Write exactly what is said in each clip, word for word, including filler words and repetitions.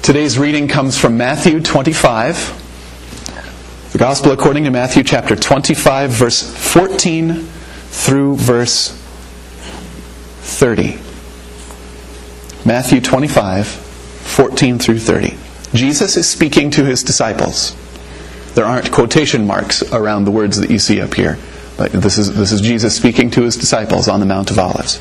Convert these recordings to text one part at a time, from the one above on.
Today's reading comes from Matthew twenty-five. The Gospel according to Matthew chapter twenty-five, verse fourteen through verse thirty. Matthew twenty-five, fourteen through thirty. Jesus is speaking to his disciples. There aren't quotation marks around the words that you see up here. But this is, this is Jesus speaking to his disciples on the Mount of Olives.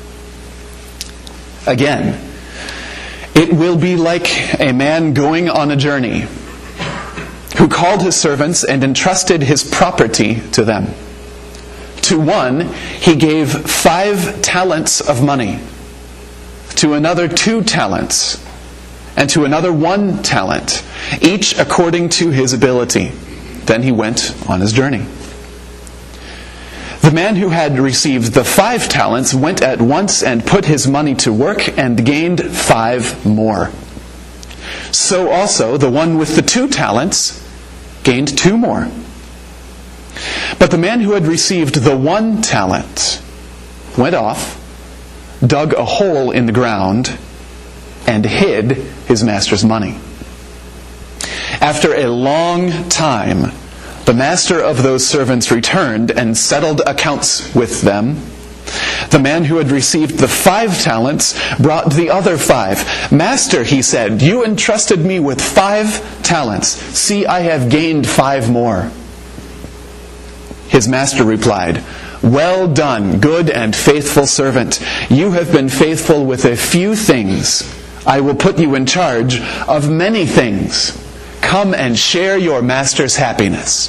Again, it will be like a man going on a journey who called his servants and entrusted his property to them. To one, he gave five talents of money. To another, two talents. And to another, one talent, each according to his ability. Then he went on his journey. The man who had received the five talents went at once and put his money to work and gained five more. So also the one with the two talents gained two more. But the man who had received the one talent went off, dug a hole in the ground, and hid his master's money. After a long time, the master of those servants returned and settled accounts with them. The man who had received the five talents brought the other five. "Master," he said, "you entrusted me with five talents. See, I have gained five more." His master replied, "Well done, good and faithful servant. You have been faithful with a few things. I will put you in charge of many things. Come and share your master's happiness."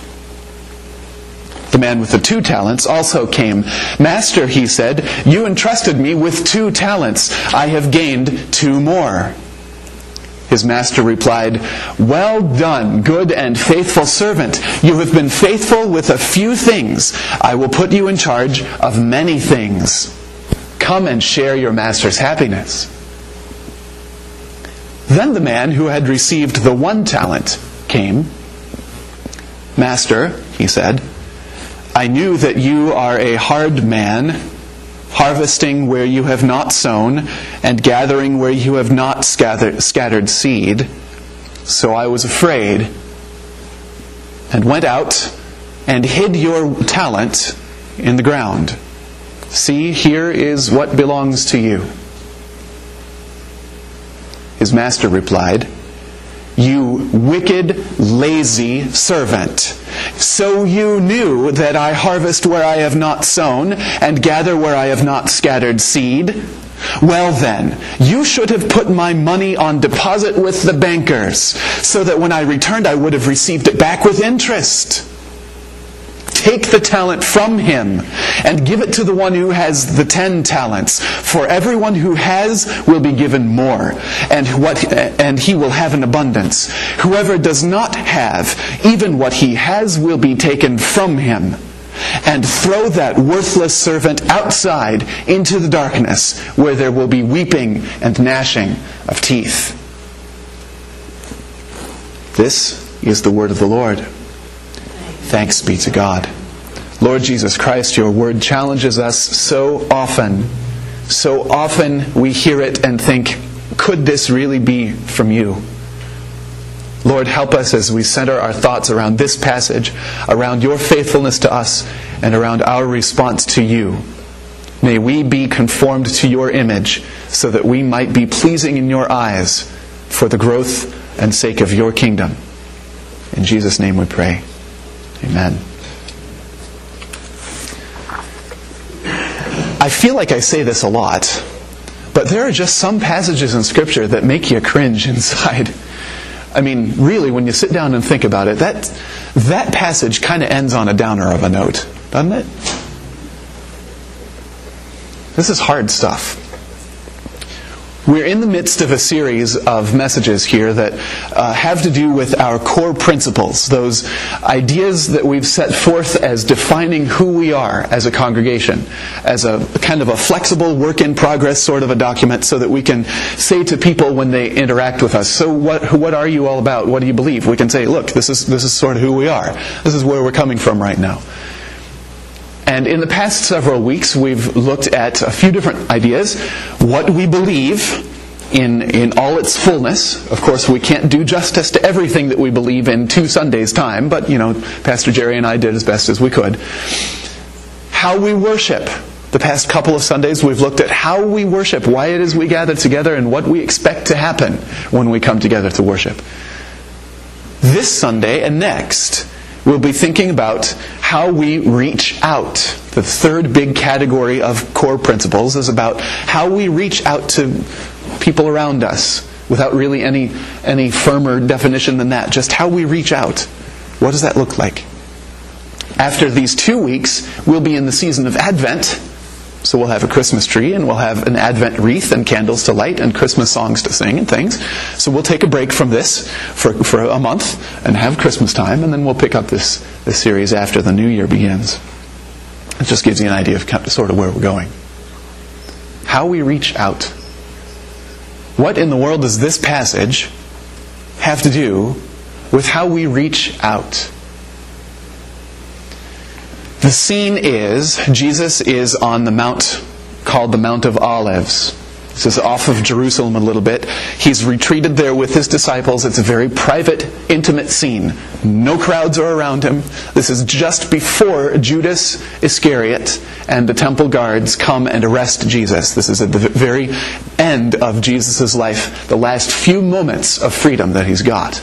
The man with the two talents also came. "Master," he said, "you entrusted me with two talents. I have gained two more." His master replied, "Well done, good and faithful servant. You have been faithful with a few things. I will put you in charge of many things. Come and share your master's happiness." Then the man who had received the one talent came. "Master," he said, "I knew that you are a hard man, harvesting where you have not sown, and gathering where you have not scattered, scattered seed. So I was afraid, and went out and hid your talent in the ground. See, here is what belongs to you." His master replied, "You wicked, lazy servant. So you knew that I harvest where I have not sown, and gather where I have not scattered seed? Well then, you should have put my money on deposit with the bankers, so that when I returned I would have received it back with interest. Take the talent from him and give it to the one who has the ten talents. For everyone who has will be given more, and what and he will have an abundance. Whoever does not have, even what he has will be taken from him. And throw that worthless servant outside into the darkness, where there will be weeping and gnashing of teeth." This is the word of the Lord. Thanks be to God. Lord Jesus Christ, your word challenges us so often. So often we hear it and think, could this really be from you? Lord, help us as we center our thoughts around this passage, around your faithfulness to us, and around our response to you. May we be conformed to your image, so that we might be pleasing in your eyes for the growth and sake of your kingdom. In Jesus' name we pray. Amen. I feel like I say this a lot, but there are just some passages in Scripture that make you cringe inside. I mean, really, when you sit down and think about it, that, that passage kind of ends on a downer of a note, doesn't it? This is hard stuff. We're in the midst of a series of messages here that uh, have to do with our core principles, those ideas that we've set forth as defining who we are as a congregation, as a kind of a flexible work-in-progress sort of a document, so that we can say to people when they interact with us, "So what what are you all about? What do you believe?" We can say, "Look, this is this is sort of who we are. This is where we're coming from right now." And in the past several weeks, we've looked at a few different ideas. What we believe, in, in all its fullness. Of course, we can't do justice to everything that we believe in two Sundays' time, but, you know, Pastor Jerry and I did as best as we could. How we worship. The past couple of Sundays we've looked at how we worship, why it is we gather together, and what we expect to happen when we come together to worship. This Sunday and next, we'll be thinking about how we reach out. The third big category of core principles is about how we reach out to people around us, without really any, any firmer definition than that. Just how we reach out. What does that look like? After these two weeks, we'll be in the season of Advent. So we'll have a Christmas tree, and we'll have an Advent wreath and candles to light and Christmas songs to sing and things. So we'll take a break from this for, for a month and have Christmas time, and then we'll pick up this, this series after the new year begins. It just gives you an idea of kind of, sort of where we're going. How we reach out. What in the world does this passage have to do with how we reach out? The scene is, Jesus is on the mount called the Mount of Olives. This is off of Jerusalem a little bit. He's retreated there with his disciples. It's a very private, intimate scene. No crowds are around him. This is just before Judas Iscariot and the temple guards come and arrest Jesus. This is at the very end of Jesus' life, the last few moments of freedom that he's got.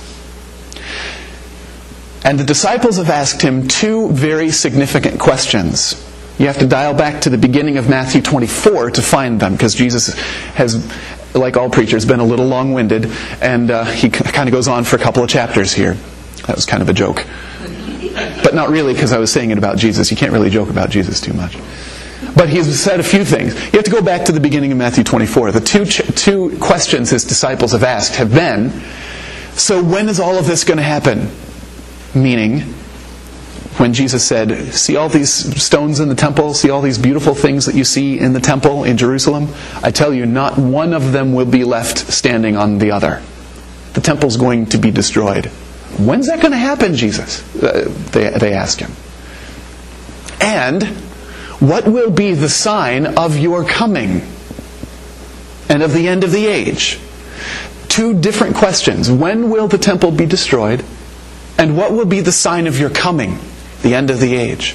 And the disciples have asked him two very significant questions. You have to dial back to the beginning of Matthew twenty-four to find them, because Jesus has, like all preachers, been a little long-winded, and uh, he kind of goes on for a couple of chapters here. That was kind of a joke. But not really, because I was saying it about Jesus. You can't really joke about Jesus too much. But he's said a few things. You have to go back to the beginning of Matthew twenty-four. The two, ch- two questions his disciples have asked have been, so when is all of this going to happen? Meaning, when Jesus said, see all these stones in the temple, see all these beautiful things that you see in the temple in Jerusalem? I tell you, not one of them will be left standing on the other. The temple's going to be destroyed. When's that going to happen, Jesus? Uh, they, they ask him. And what will be the sign of your coming and of the end of the age? Two different questions. When will the temple be destroyed? And what will be the sign of your coming, the end of the age?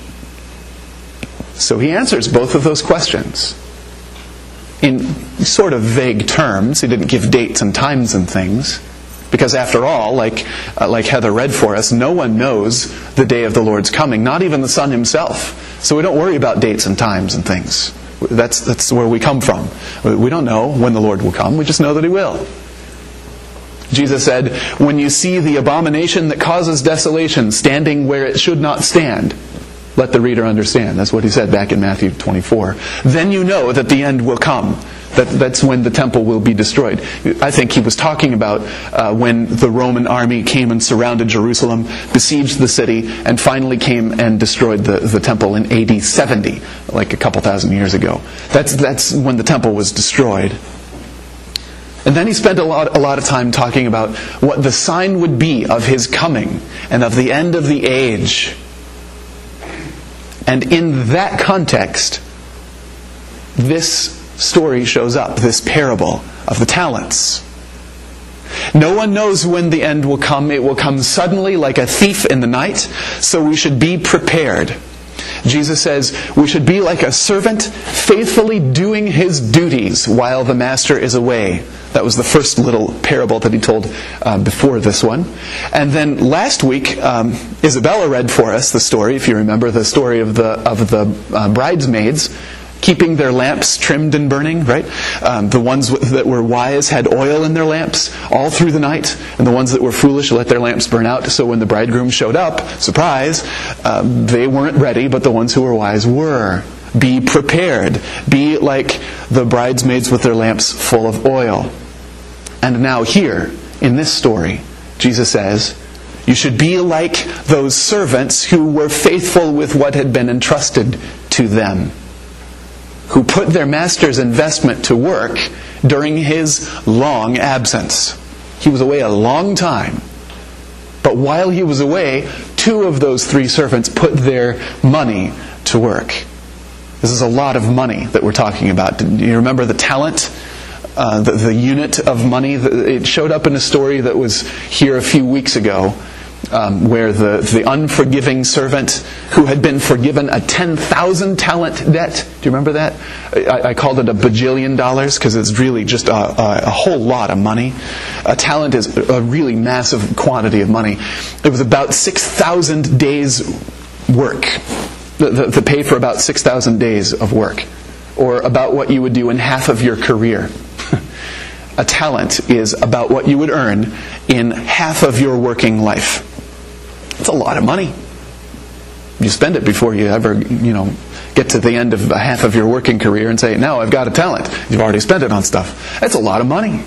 So he answers both of those questions in sort of vague terms. He didn't give dates and times and things. Because after all, like, uh, like Heather read for us, no one knows the day of the Lord's coming, not even the Son himself. So we don't worry about dates and times and things. That's, that's where we come from. We don't know when the Lord will come, we just know that he will. Jesus said, when you see the abomination that causes desolation standing where it should not stand, let the reader understand. That's what he said back in Matthew twenty-four. Then you know that the end will come. That, that's when the temple will be destroyed. I think he was talking about uh, when the Roman army came and surrounded Jerusalem, besieged the city, and finally came and destroyed the, the temple in A D seventy, like a couple thousand years ago. That's, that's when the temple was destroyed. And then he spent a lot, a lot of time talking about what the sign would be of his coming and of the end of the age. And in that context, this story shows up, this parable of the talents. No one knows when the end will come. It will come suddenly like a thief in the night, so we should be prepared. Jesus says we should be like a servant faithfully doing his duties while the master is away. That was the first little parable that he told uh, before this one. And then last week, um, Isabella read for us the story, if you remember, the story of the of the uh, bridesmaids keeping their lamps trimmed and burning, right? Um, the ones that were wise had oil in their lamps all through the night, and the ones that were foolish let their lamps burn out. So when the bridegroom showed up, surprise, um, they weren't ready, but the ones who were wise were. Be prepared. Be like the bridesmaids with their lamps full of oil. And now here, in this story, Jesus says, you should be like those servants who were faithful with what had been entrusted to them, who put their master's investment to work during his long absence. He was away a long time. But while he was away, two of those three servants put their money to work. This is a lot of money that we're talking about. Do you remember the talent uh, the, the unit of money. It showed up in a story that was here a few weeks ago, um, where the, the unforgiving servant who had been forgiven a ten thousand talent debt. Do you remember that? I, I called it a bajillion dollars because it's really just a, a, a whole lot of money. A talent is a really massive quantity of money. It was about six thousand days work. The, the, the pay for about six thousand days of work. Or about what you would do in half of your career. A talent is about what you would earn in half of your working life. It's a lot of money. You spend it before you ever, you know, get to the end of half of your working career and say, now I've got a talent. You've already spent it on stuff. That's a lot of money.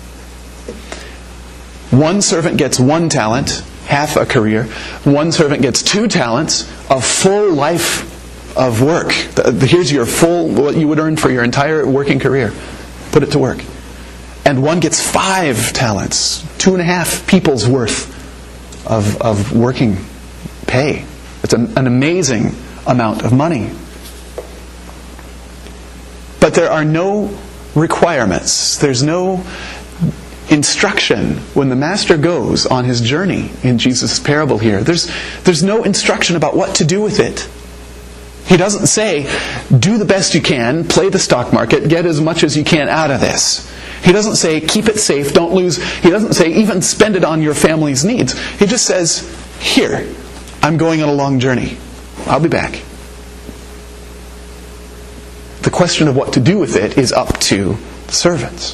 One servant gets one talent, half a career. One servant gets two talents, a full life of work. Here's your full, what you would earn for your entire working career. Put it to work. And one gets five talents, two and a half people's worth of, of working pay. It's an, an amazing amount of money. But there are no requirements. There's no instruction when the master goes on his journey in Jesus' parable here. There's, there's no instruction about what to do with it. He doesn't say, do the best you can, play the stock market, get as much as you can out of this. He doesn't say, keep it safe, don't lose. He doesn't say, even spend it on your family's needs. He just says, here, I'm going on a long journey. I'll be back. The question of what to do with it is up to the servants.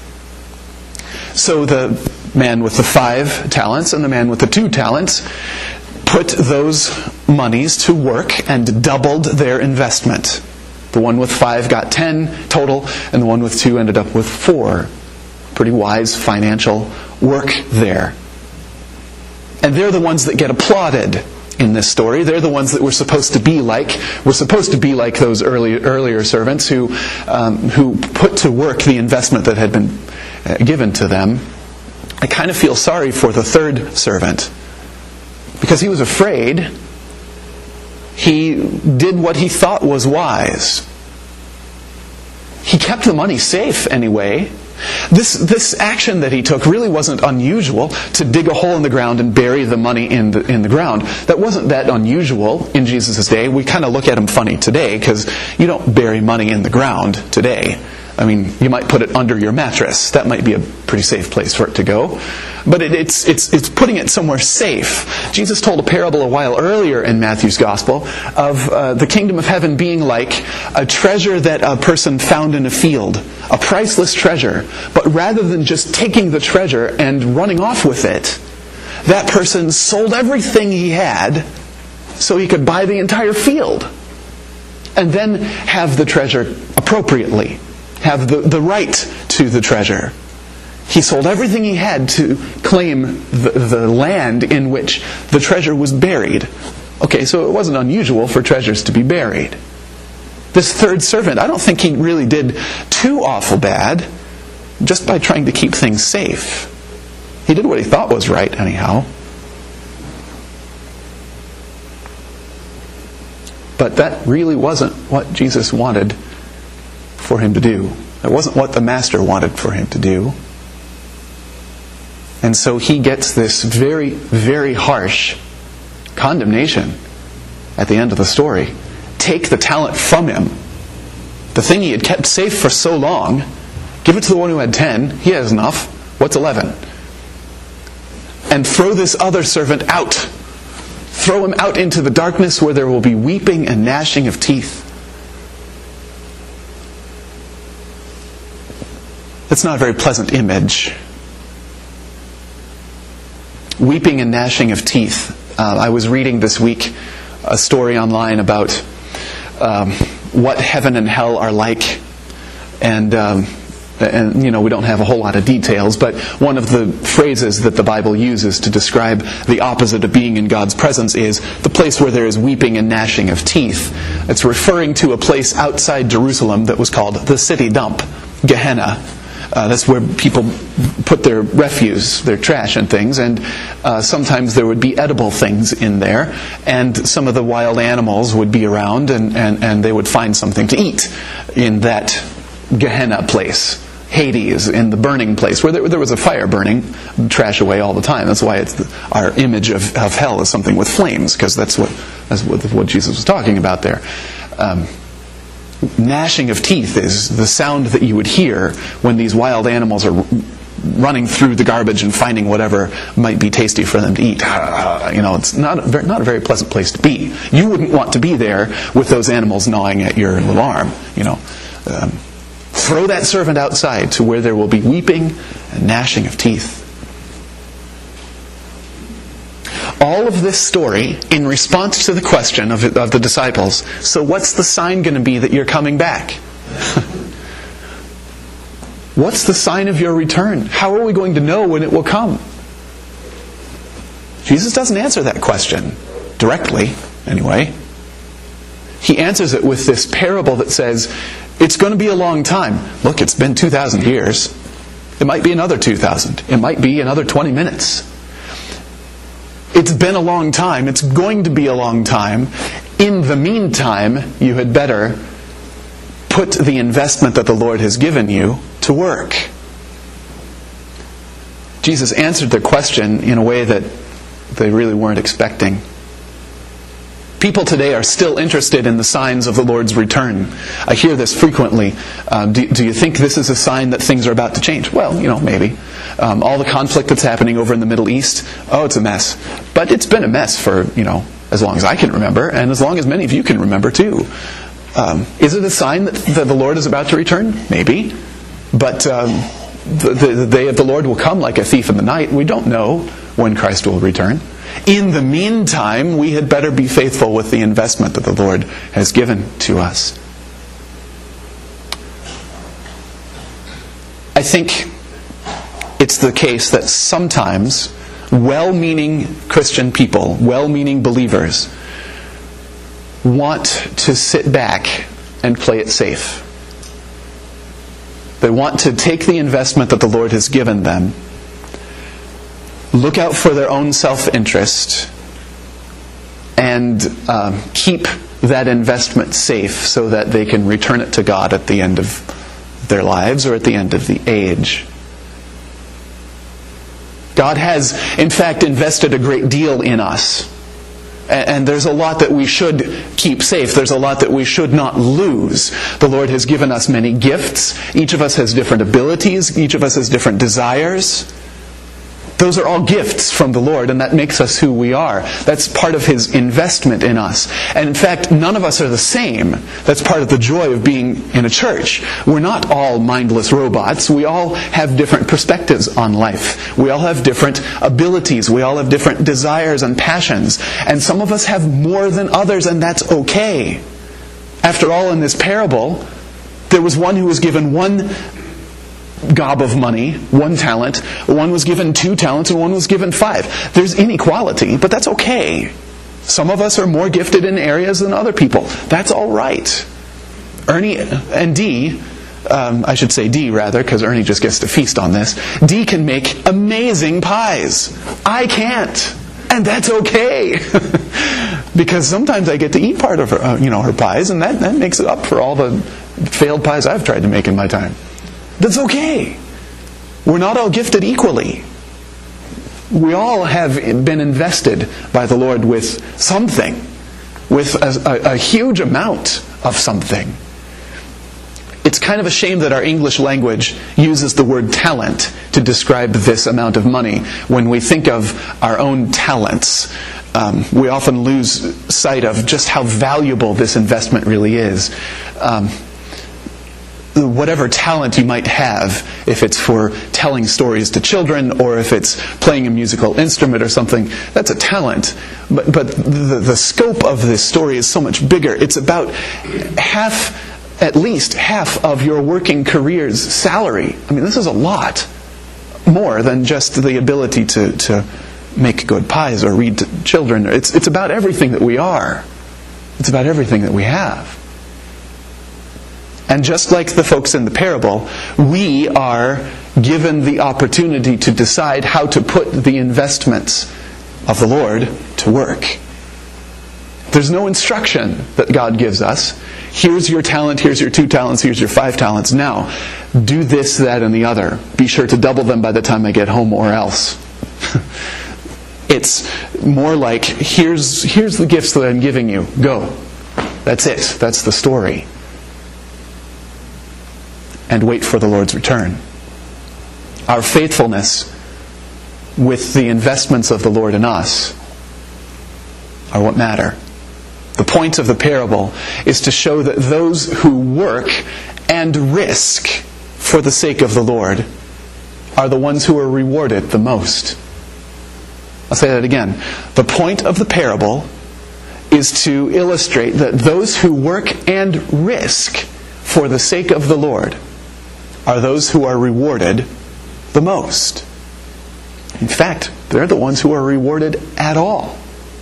So the man with the five talents and the man with the two talents put those monies to work and doubled their investment. The one with five got ten total, and the one with two ended up with four. Pretty wise financial work there. And they're the ones that get applauded in this story. They're the ones that we're supposed to be like. We're supposed to be like those early, earlier servants who, um, who put to work the investment that had been uh, given to them. I kind of feel sorry for the third servant, because he was afraid. He did what he thought was wise. He kept the money safe anyway. This this action that he took really wasn't unusual, to dig a hole in the ground and bury the money in the in the ground. That wasn't that unusual in Jesus' day. We kind of look at him funny today, because you don't bury money in the ground today. I mean, you might put it under your mattress. That might be a pretty safe place for it to go. But it, it's it's it's putting it somewhere safe. Jesus told a parable a while earlier in Matthew's Gospel of uh, the kingdom of heaven being like a treasure that a person found in a field. A priceless treasure. But rather than just taking the treasure and running off with it, that person sold everything he had so he could buy the entire field. And then have the treasure appropriately. Have the, the right to the treasure. He sold everything he had to claim the, the land in which the treasure was buried. Okay, so it wasn't unusual for treasures to be buried. This third servant, I don't think he really did too awful bad, just by trying to keep things safe. He did what he thought was right, anyhow. But that really wasn't what Jesus wanted for him to do. It wasn't what the master wanted for him to do. And so he gets this very, very harsh condemnation at the end of the story. Take the talent from him. The thing he had kept safe for so long, give it to the one who had ten. He has enough. What's eleven? And throw this other servant out. Throw him out into the darkness where there will be weeping and gnashing of teeth. That's not a very pleasant image. Weeping and gnashing of teeth. Uh, I was reading this week a story online about um, what heaven and hell are like. And, um, and, you know, we don't have a whole lot of details, but one of the phrases that the Bible uses to describe the opposite of being in God's presence is the place where there is weeping and gnashing of teeth. It's referring to a place outside Jerusalem that was called the city dump, Gehenna. Uh, that's where people put their refuse, their trash and things, and uh, sometimes there would be edible things in there, and some of the wild animals would be around, and, and, and they would find something to eat in that Gehenna place. Hades, in the burning place, where there, there was a fire burning trash away all the time. That's why it's the, our image of, of hell is something with flames, because that's what that's what, what Jesus was talking about there. Um, gnashing of teeth is the sound that you would hear when these wild animals are running through the garbage and finding whatever might be tasty for them to eat. You know, it's not a very, not a very pleasant place to be. You wouldn't want to be there with those animals gnawing at your little arm. You know, um, throw that servant outside to where there will be weeping and gnashing of teeth. All of this story in response to the question of, of the disciples, so what's the sign going to be that you're coming back? What's the sign of your return? How are we going to know when it will come? Jesus doesn't answer that question directly, anyway. He answers it with this parable that says, it's going to be a long time. Look, it's been two thousand years. It might be another two thousand. It might be another twenty minutes. It's been a long time. It's going to be a long time. In the meantime, you had better put the investment that the Lord has given you to work. Jesus answered their question in a way that they really weren't expecting. People today are still interested in the signs of the Lord's return. I hear this frequently. Uh, do, do you think this is a sign that things are about to change? Well, you know, maybe. Um, all the conflict that's happening over in the Middle East, oh, it's a mess. But it's been a mess for, you know, as long as I can remember, and as long as many of you can remember too. Um, is it a sign that, that the Lord is about to return? Maybe. But um, the, the, the day of the Lord will come like a thief in the night. We don't know when Christ will return. In the meantime, we had better be faithful with the investment that the Lord has given to us. I think it's the case that sometimes well-meaning Christian people, well-meaning believers, want to sit back and play it safe. They want to take the investment that the Lord has given them, look out for their own self-interest, and um, keep that investment safe so that they can return it to God at the end of their lives or at the end of the age. God has, in fact, invested a great deal in us. And there's a lot that we should keep safe. There's a lot that we should not lose. The Lord has given us many gifts. Each of us has different abilities. Each of us has different desires. Those are all gifts from the Lord, and that makes us who we are. That's part of His investment in us. And in fact, none of us are the same. That's part of the joy of being in a church. We're not all mindless robots. We all have different perspectives on life. We all have different abilities. We all have different desires and passions. And some of us have more than others, and that's okay. After all, in this parable, there was one who was given one gob of money, one talent, one was given two talents, and one was given five. There's inequality, but that's okay. Some of us are more gifted in areas than other people. That's all right. Ernie and Dee, um, I should say Dee rather, because Ernie just gets to feast on this. Dee can make amazing pies. I can't. And that's okay. Because sometimes I get to eat part of her, uh, you know, her pies, and that, that makes it up for all the failed pies I've tried to make in my time. That's okay. We're not all gifted equally. We all have been invested by the Lord with something, with a, a, a huge amount of something. It's kind of a shame that our English language uses the word talent to describe this amount of money. When we think of our own talents, um, we often lose sight of just how valuable this investment really is. Um, Whatever talent you might have, if it's for telling stories to children or if it's playing a musical instrument or something, that's a talent. But, but the, the scope of this story is so much bigger. It's about half, at least half of your working career's salary. I mean, this is a lot more than just the ability to, to make good pies or read to children. It's, it's about everything that we are. It's about everything that we have. And just like the folks in the parable, we are given the opportunity to decide how to put the investments of the Lord to work. There's no instruction that God gives us. Here's your talent, here's your two talents, here's your five talents. Now, do this, that, and the other. Be sure to double them by the time I get home or else. It's more like, here's, here's the gifts that I'm giving you. Go. That's it. That's the story. And wait for the Lord's return. Our faithfulness with the investments of the Lord in us are what matter. The point of the parable is to show that those who work and risk for the sake of the Lord are the ones who are rewarded the most. I'll say that again. The point of the parable is to illustrate that those who work and risk for the sake of the Lord are those who are rewarded the most. In fact, they're the ones who are rewarded at all.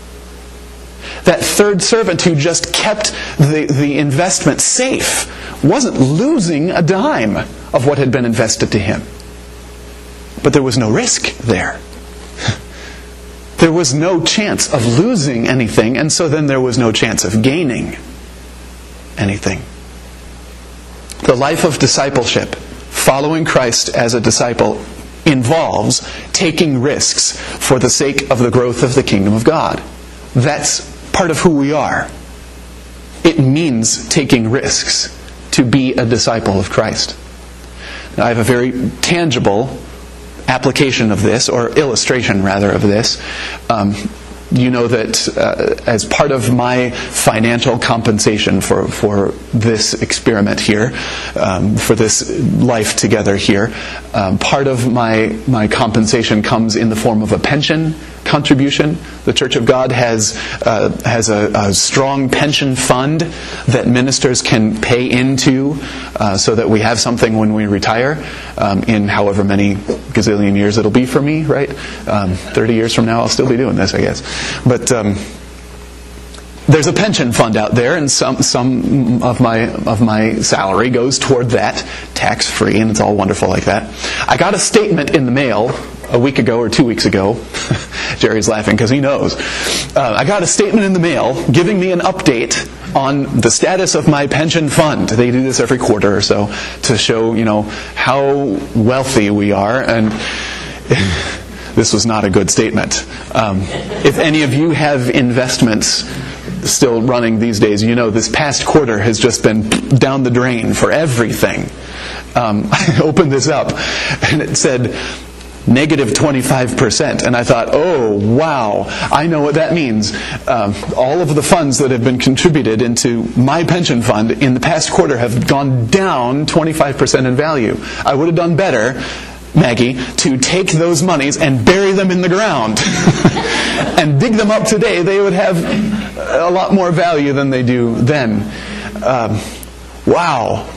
That third servant who just kept the, the investment safe wasn't losing a dime of what had been invested to him. But there was no risk there. There was no chance of losing anything, and so then there was no chance of gaining anything. The life of discipleship, following Christ as a disciple, involves taking risks for the sake of the growth of the kingdom of God. That's part of who we are. It means taking risks to be a disciple of Christ. Now, I have a very tangible application of this, or illustration rather of this. Um, you know that uh, as part of my financial compensation for, for this experiment here, um, for this life together here, um, part of my, my compensation comes in the form of a pension contribution. The Church of God has uh, has a, a strong pension fund that ministers can pay into uh, so that we have something when we retire um, in however many gazillion years it'll be for me, right? Um, thirty years from now I'll still be doing this, I guess. But um, there's a pension fund out there, and some some of my of my salary goes toward that, tax-free, and it's all wonderful like that. I got a statement in the mail a week ago or two weeks ago. Jerry's laughing because he knows. Uh, I got a statement in the mail giving me an update on the status of my pension fund. They do this every quarter or so to show, you know, how wealthy we are, and this was not a good statement. Um, if any of you have investments still running these days, you know this past quarter has just been down the drain for everything. Um, I opened this up and it said negative twenty-five percent. And I thought, oh, wow, I know what that means. Um, all of the funds that have been contributed into my pension fund in the past quarter have gone down twenty-five percent in value. I would have done better, Maggie, to take those monies and bury them in the ground and dig them up today. They would have a lot more value than they do then. Um, wow.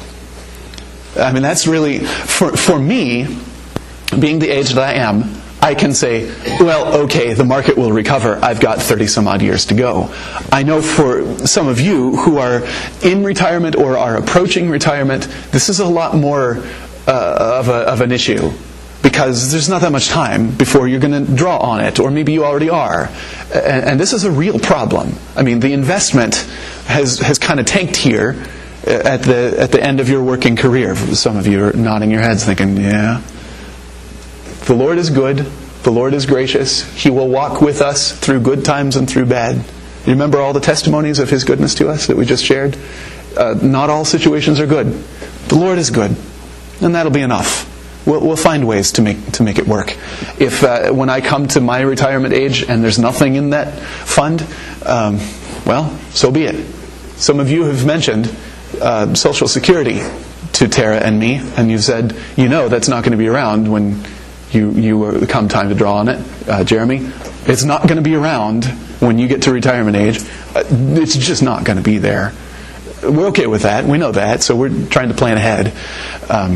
I mean, that's really, for, for me, being the age that I am, I can say, well, okay, the market will recover. I've got thirty some odd years to go. I know for some of you who are in retirement or are approaching retirement, this is a lot more uh, of, a, of an issue, because there's not that much time before you're going to draw on it, or maybe you already are. And, and this is a real problem. I mean, the investment has, has kind of tanked here at the, at the end of your working career. Some of you are nodding your heads thinking, yeah. The Lord is good. The Lord is gracious. He will walk with us through good times and through bad. You remember all the testimonies of His goodness to us that we just shared? Uh, not all situations are good. The Lord is good, and that'll be enough. We'll, we'll find ways to make to make it work. If uh, when I come to my retirement age and there's nothing in that fund, um, well, so be it. Some of you have mentioned uh, Social Security to Tara and me, and you've said, you know, that's not going to be around when you you come time to draw on it. Uh, Jeremy, it's not going to be around when you get to retirement age. Uh, it's just not going to be there. We're okay with that. We know that, so we're trying to plan ahead. Um,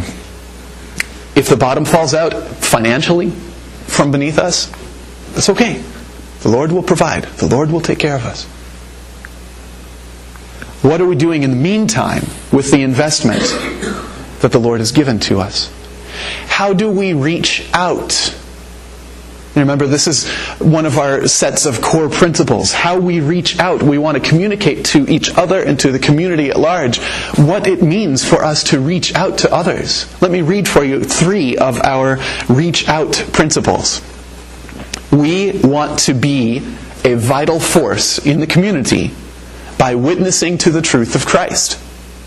if the bottom falls out financially from beneath us, that's okay. The Lord will provide. The Lord will take care of us. What are we doing in the meantime with the investment that the Lord has given to us? How do we reach out And remember, this is one of our sets of core principles. How we reach out. We want to communicate to each other and to the community at large what it means for us to reach out to others. Let me read for you three of our reach out principles. We want to be a vital force in the community by witnessing to the truth of Christ.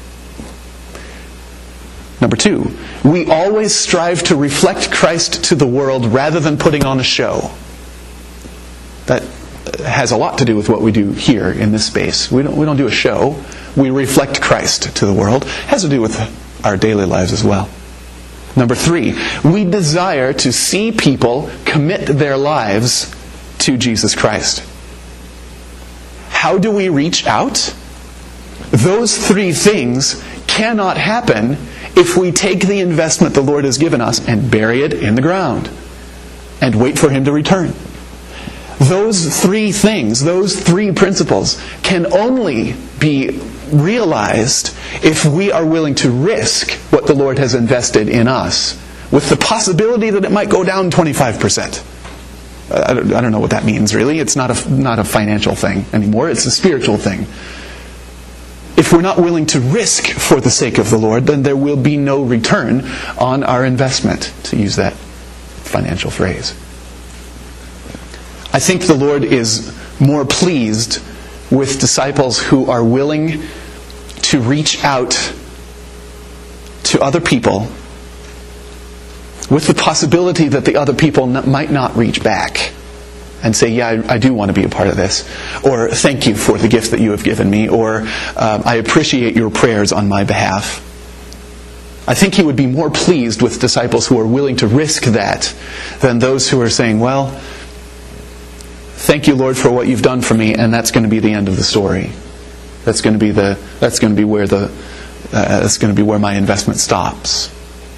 Number two, we always strive to reflect Christ to the world rather than putting on a show. That has a lot to do with what we do here in this space. We don't, we don't do a show. We reflect Christ to the world. It has to do with our daily lives as well. Number three, we desire to see people commit their lives to Jesus Christ. How do we reach out? Those three things cannot happen if we take the investment the Lord has given us and bury it in the ground and wait for Him to return. Those three things, those three principles, can only be realized if we are willing to risk what the Lord has invested in us, with the possibility that it might go down twenty-five percent. I don't, I don't know what that means, really. It's not a, not a financial thing anymore. It's a spiritual thing. If we're not willing to risk for the sake of the Lord, then there will be no return on our investment, to use that financial phrase. I think the Lord is more pleased with disciples who are willing to reach out to other people with the possibility that the other people might not reach back and say, yeah, I, I do want to be a part of this. Or, thank you for the gift that you have given me. Or, um, I appreciate your prayers on my behalf. I think He would be more pleased with disciples who are willing to risk that than those who are saying, well, thank you, Lord, for what you've done for me, and that's going to be the end of the story. That's going to be the that's going to be where the uh, that's going to be where my investment stops.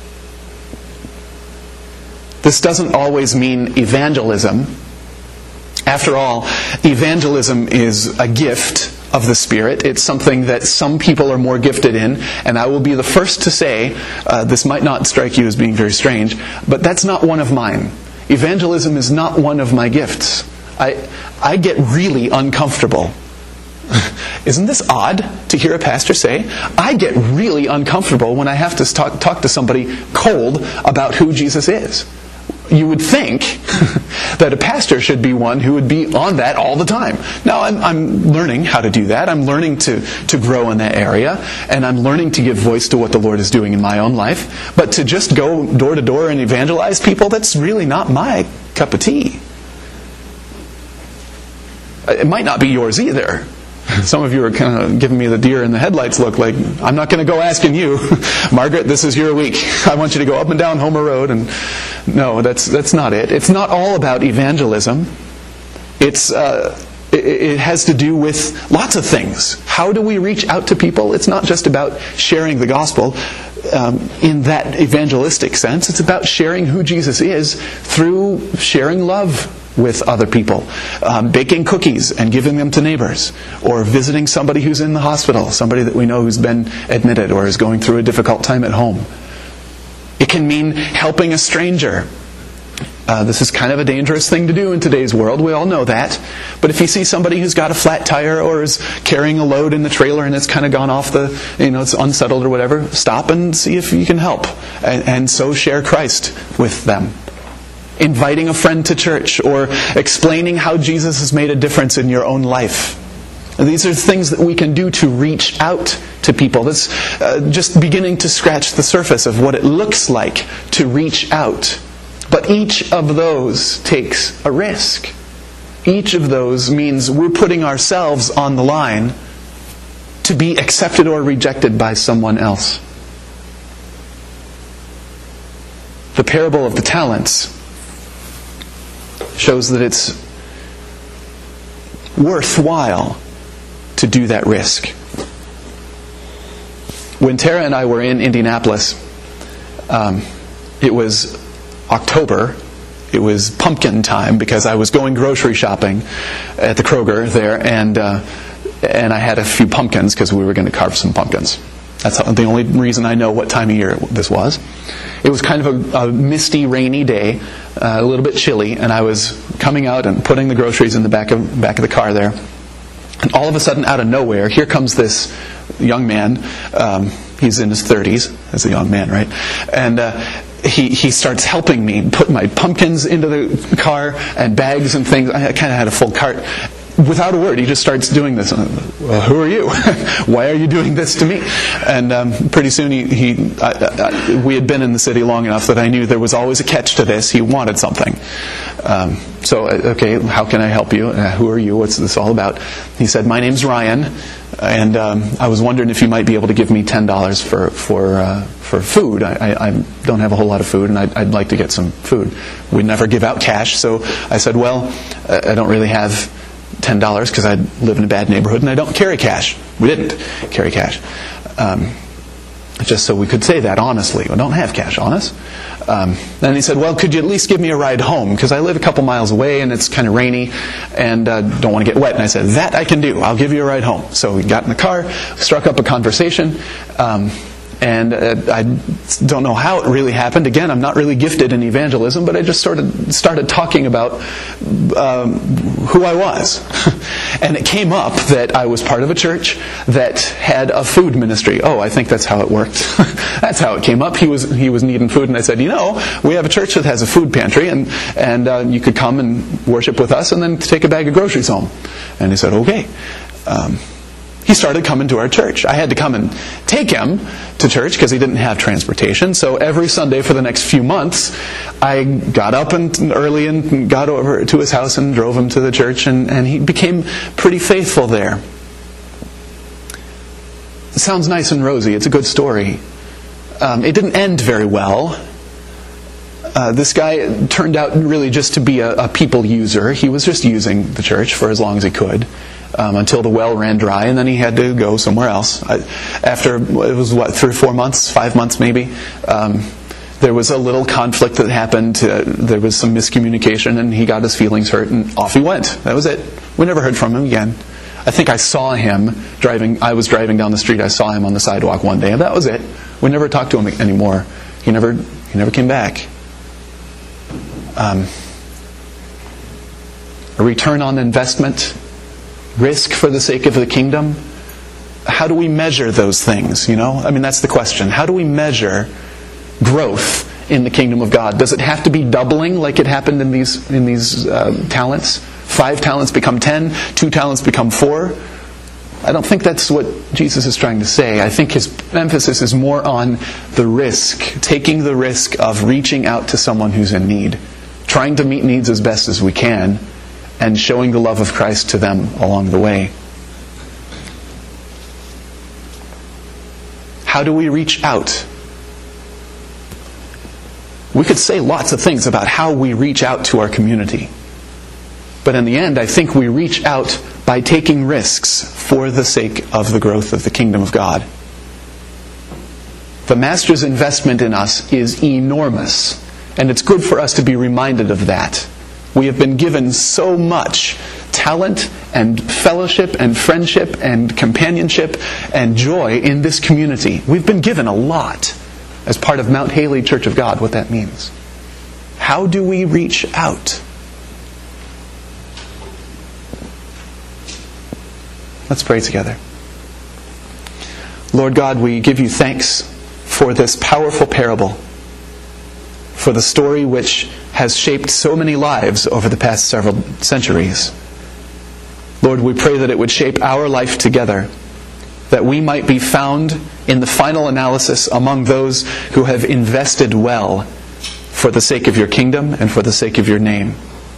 This doesn't always mean evangelism. After all, evangelism is a gift of the Spirit. It's something that some people are more gifted in, and I will be the first to say, uh, this might not strike you as being very strange, but that's not one of mine. Evangelism is not one of my gifts. I I get really uncomfortable. Isn't this odd to hear a pastor say? I get really uncomfortable when I have to talk, talk to somebody cold about who Jesus is. You would think that a pastor should be one who would be on that all the time. Now, I'm, I'm learning how to do that. I'm learning to, to grow in that area. And I'm learning to give voice to what the Lord is doing in my own life. But to just go door to door and evangelize people, that's really not my cup of tea. It might not be yours either. Some of you are kind of giving me the deer in the headlights look, like, I'm not going to go asking you, Margaret, this is your week. I want you to go up and down Homer Road. And no, that's that's not it. It's not all about evangelism. It's uh, it, it has to do with lots of things. How do we reach out to people? It's not just about sharing the gospel um, in that evangelistic sense. It's about sharing who Jesus is through sharing love with other people, um, baking cookies and giving them to neighbors, or visiting somebody who's in the hospital, somebody that we know who's been admitted or is going through a difficult time at home. It can mean helping a stranger. Uh, this is kind of a dangerous thing to do in today's world. We all know that. But if you see somebody who's got a flat tire or is carrying a load in the trailer and it's kind of gone off the, you know, it's unsettled or whatever, stop and see if you can help. And, and so share Christ with them. Inviting a friend to church, or explaining how Jesus has made a difference in your own life. And these are things that we can do to reach out to people. That's uh, just beginning to scratch the surface of what it looks like to reach out. But each of those takes a risk. Each of those means we're putting ourselves on the line to be accepted or rejected by someone else. The parable of the talents shows that it's worthwhile to do that risk. When Tara and I were in Indianapolis, um, it was October. It was pumpkin time because I was going grocery shopping at the Kroger there, and uh, and I had a few pumpkins because we were going to carve some pumpkins. That's the only reason I know what time of year this was. It was kind of a, a misty, rainy day. uh, a little bit chilly, and I was coming out and putting the groceries in the back of back of the car there. And all of a sudden, out of nowhere, here comes this young man. Um, he's in his thirties, as a young man, right? And uh, he he starts helping me put my pumpkins into the car and bags and things. I kind of had a full cart. Without a word, he just starts doing this. Well, who are you? Why are you doing this to me? And um, pretty soon, he, he I, I, we had been in the city long enough that I knew there was always a catch to this. He wanted something. Um, so, okay, how can I help you? Uh, who are you? What's this all about? He said, my name's Ryan, and um, I was wondering if you might be able to give me ten dollars for for uh, for food. I, I, I don't have a whole lot of food, and I'd, I'd like to get some food. We never give out cash, so I said, well, I don't really have ten dollars because I live in a bad neighborhood and I don't carry cash. We didn't carry cash. Um, just so we could say that honestly. We don't have cash on us. Um, then he said, well, could you at least give me a ride home? Because I live a couple miles away and it's kind of rainy and uh, don't want to get wet. And I said, that I can do. I'll give you a ride home. So we got in the car, struck up a conversation. Um, And uh, I don't know how it really happened. Again, I'm not really gifted in evangelism, but I just sort of started talking about um, who I was. And it came up that I was part of a church that had a food ministry. Oh, I think that's how it worked. That's how it came up. He was he was needing food, and I said, you know, we have a church that has a food pantry, and, and uh, you could come and worship with us and then take a bag of groceries home. And he said, okay. Um, He started coming to our church. I had to come and take him to church because he didn't have transportation. So every Sunday for the next few months, I got up and early and got over to his house and drove him to the church, and, and he became pretty faithful there. It sounds nice and rosy. It's a good story. Um, it didn't end very well. Uh, this guy turned out really just to be a, a people user. He was just using the church for as long as he could. Um, until the well ran dry, and then he had to go somewhere else. I, after, it was what, three or four months, five months maybe, um, there was a little conflict that happened. Uh, there was some miscommunication, and he got his feelings hurt, and off he went. That was it. We never heard from him again. I think I saw him driving, I was driving down the street, I saw him on the sidewalk one day, and that was it. We never talked to him anymore. He never, he never came back. Um, a return on investment, risk for the sake of the kingdom. How do we measure those things, you know? I mean, that's the question. How do we measure growth in the kingdom of God? Does it have to be doubling like it happened in these in these uh, talents? Five talents become ten, two talents become four? I don't think that's what Jesus is trying to say. I think his emphasis is more on the risk, taking the risk of reaching out to someone who's in need, trying to meet needs as best as we can, and showing the love of Christ to them along the way. How do we reach out? We could say lots of things about how we reach out to our community. But in the end, I think we reach out by taking risks for the sake of the growth of the kingdom of God. The Master's investment in us is enormous, and it's good for us to be reminded of that. We have been given so much talent and fellowship and friendship and companionship and joy in this community. We've been given a lot as part of Mount Haley Church of God, what that means. How do we reach out? Let's pray together. Lord God, we give you thanks for this powerful parable, for the story which has shaped so many lives over the past several centuries. Lord, we pray that it would shape our life together, that we might be found in the final analysis among those who have invested well for the sake of your kingdom and for the sake of your name.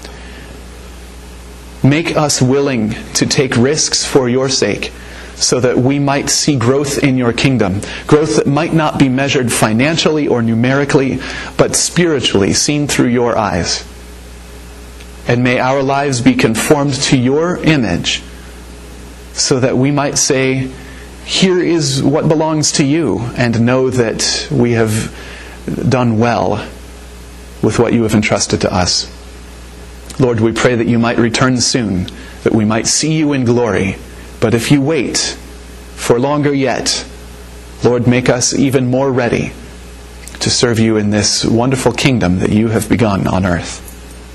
Make us willing to take risks for your sake, so that we might see growth in your kingdom. Growth that might not be measured financially or numerically, but spiritually, seen through your eyes. And may our lives be conformed to your image, so that we might say, here is what belongs to you, and know that we have done well with what you have entrusted to us. Lord, we pray that you might return soon, that we might see you in glory. But if you wait for longer yet, Lord, make us even more ready to serve you in this wonderful kingdom that you have begun on earth.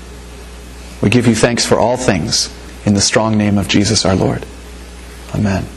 We give you thanks for all things in the strong name of Jesus our Lord. Amen.